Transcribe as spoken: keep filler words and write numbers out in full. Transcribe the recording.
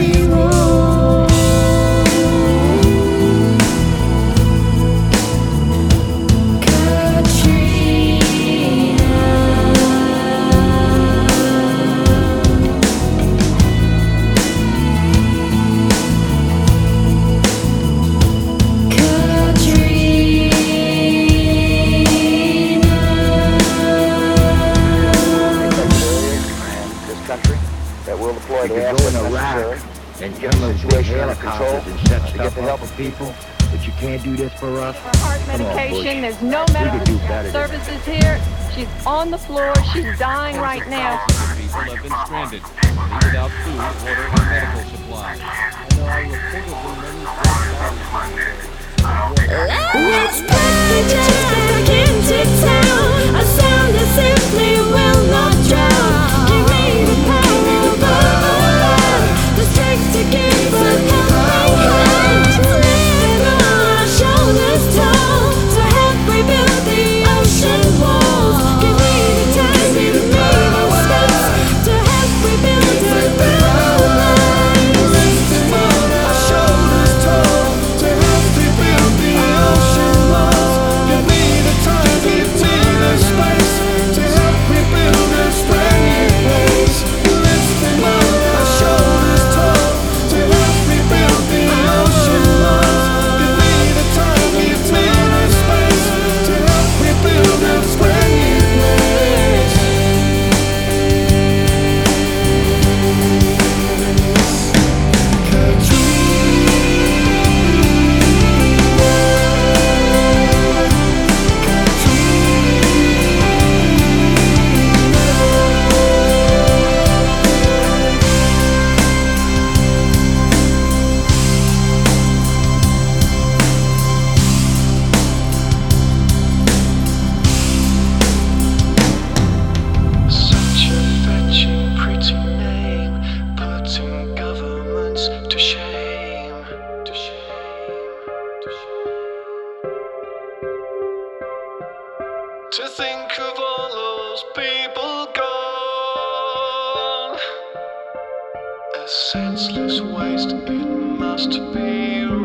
we roll. That will deploy We the could go in assets Iraq necessary and to get get the those big situation under control, helicopters and set to get stuff the up help for people, but you can't do this for us. For heart Come on, medication, Bush. there's no We could do medical better than that. services here. She's on the floor. She's dying right now. Thousands of people have been stranded, many without food, water, and medical supplies. I know I reportedly many dead bodies in the Let's package back into town. A sound that simply will not drown. Give me the power of love, the strength to give a helping hand. Lifting our shoulders tall to help rebuild the ocean walls. Give me the time, give me the space to help rebuild the ground. Lifting our shoulders tall to help rebuild the ocean walls. Give me the time, give me the space to help rebuild this brand new place. Lifting our shoulders tall to help rebuild the ocean walls. Give me the time, give me the space to help rebuild this brand new place. Such a fetching, pretty name, putting governments to shame, to shame, to shame. To think of all those people gone, a senseless waste, it must be